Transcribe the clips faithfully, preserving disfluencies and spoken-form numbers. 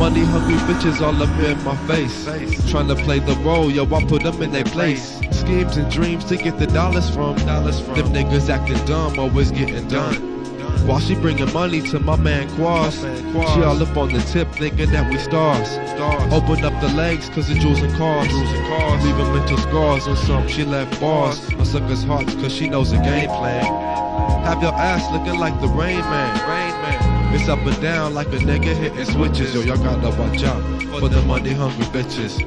money hungry bitches all up in my face. Tryna play the role, yo, I put them in their place. Schemes and dreams to get the dollars from. Dollars from. Them niggas acting dumb, always getting done. While she bringing money to my man Quas, she all up on the tip thinking that we stars. Open up the legs cause the jewels and cars. Leaving mental scars on some, she left bars. On suckers' hearts cause she knows the game plan. Have your ass looking like the Rain Man. It's up and down like a nigga hitting switches. Yo, y'all gotta watch out for the money hungry bitches.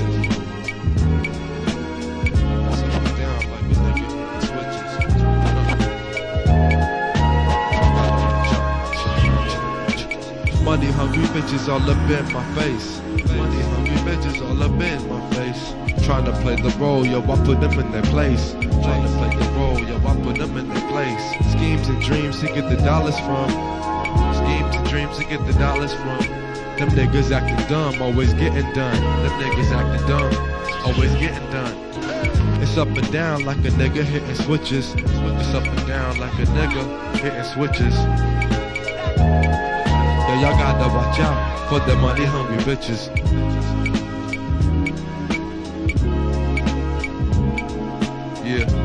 Money hungry bitches all up in my face. Money hungry bitches all up in my face. Trying to play the role, yo, I put them in their place. Trying to play the role, yo, I put them in their place. Schemes and dreams to get the dollars from. Schemes and dreams to get the dollars from. Them niggas acting dumb, always getting done. Them niggas acting dumb, always getting done. It's up and down like a nigga hitting switches. It's up and down like a nigga hitting switches. Yo, y'all gotta watch out for the money hungry bitches. Yeah.